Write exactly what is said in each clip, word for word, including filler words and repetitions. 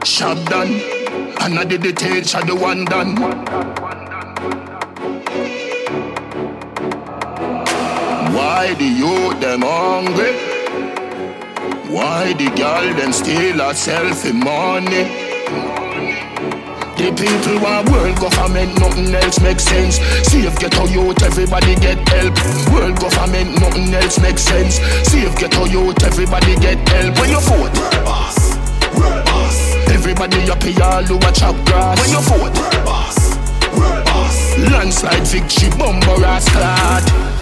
Shop done, and I did the teacher the one done. Why the youth them hungry? Why the girl them steal herself in money? The people want world government, nothing else makes sense. Save ghetto youth, everybody get help. World government, nothing else makes sense. Save ghetto youth, everybody get help. When you vote, world boss, world boss. Everybody happy, all who a chop grass. When you vote, world boss, world boss. Landslide victory, bumper ass clad.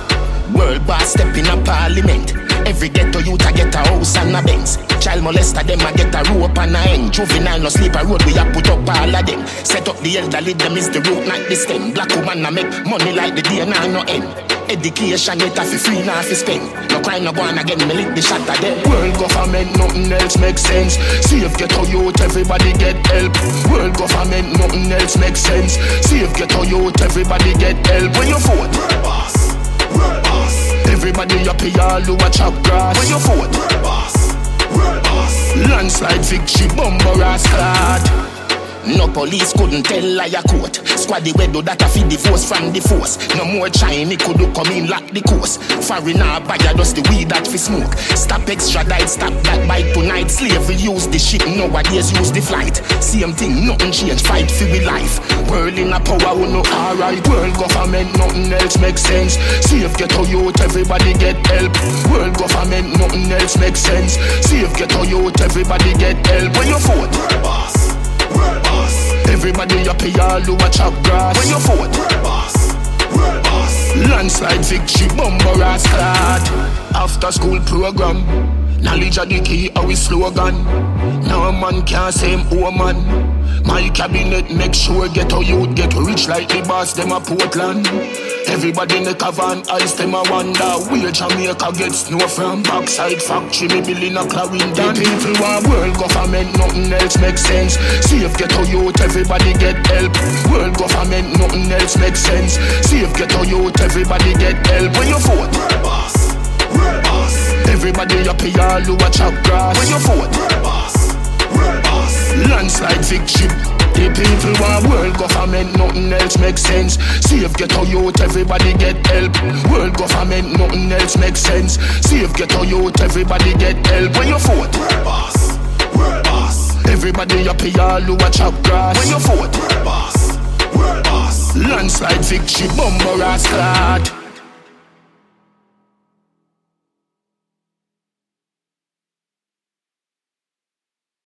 World boss step in a parliament. Every ghetto youth a get a house and a Benz. Child molester them a get a rope and a end. Juvenile no sleep a road we a put up all of them. Set up the elderly, them is the root not the stem. Black woman a make money like the day now no end. Education yet a fi free now fi spend. No crime no go on again, me lick the shot of them. World government nothing else makes sense. Save ghetto youth, everybody get help. World government nothing else makes sense. Save ghetto youth, everybody get help. When you vote, world boss, world boss. Everybody happy, all who a chop grass. When you vote, world boss, world boss. Landslide victory, bumper ass clad. No police couldn't tell liar court. Squad the wedo that a feed the force from the force. No more Chinese could do come in lock the course. Foreigner buyer just the weed that fi smoke. Stop extradite, stop that bite tonight. Slavery use the ship, nowadays use the flight. Same thing, nothing change, fight for we life. World in a power, we no alright. World government, nothing else makes sense. Save ghetto youth, everybody get help. World government, nothing else makes sense. Save ghetto youth, everybody get help. When you vote, world boss, world boss. Everybody happy, all who a chop grass. When you vote, world boss, world boss. Landslide victory, bumper ass clad. After school program, knowledge of the key, our slogan. No man can say him woman. My cabinet make sure ghetto youth get rich like the boss, them a Portland. Everybody in the cavern, ice them a wonder. Where Jamaica get snow from backside factory, me building a Clarendon. The people want world government, nothing else makes sense. Save ghetto youth, everybody get help. World government, nothing else makes sense. Save ghetto youth, everybody get help. When you vote, world boss, world boss. Everybody happy, all who a chop grass. When you vote, world boss, world boss. Landslide victory. The people want world government, nothing else makes sense. Save ghetto youth, everybody get help. World government, nothing else makes sense. Save ghetto youth, everybody get help. When you vote, world boss, world boss. Everybody happy, all who a chop grass. When you vote, world boss, world boss. Landslide victory, bumper ass clad.